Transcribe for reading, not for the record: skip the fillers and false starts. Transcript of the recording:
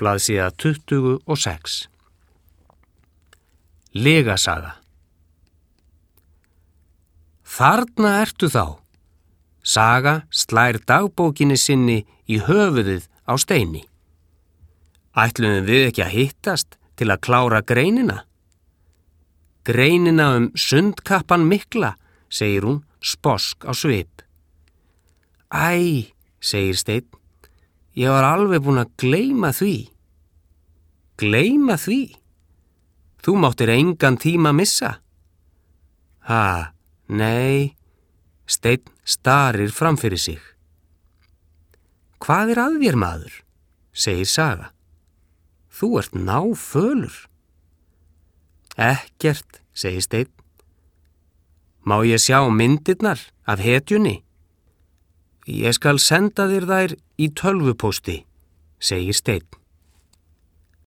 blaðsíða 26. Legasaga. Þarna ertu þá. Saga slær dagbókinni sinni í höfuðið á Steini. Ætluðum við ekki að hittast til að klára greinina? Greinina sundkappan mikla, segir hún sposk á svip. Æ, segir Steinn, ég var alveg búin að gleyma því. Gleyma því? Þú máttir engan tíma missa. Ha, nei, Steinn starir framfyrir sig. Hvað að þér, maður? Segir Saga. Þú ert náfölur. Ekkert, segir Steinn. Má ég sjá myndirnar af hetjunni? Ég skal senda þér þær í tölvupósti, segir Steinn.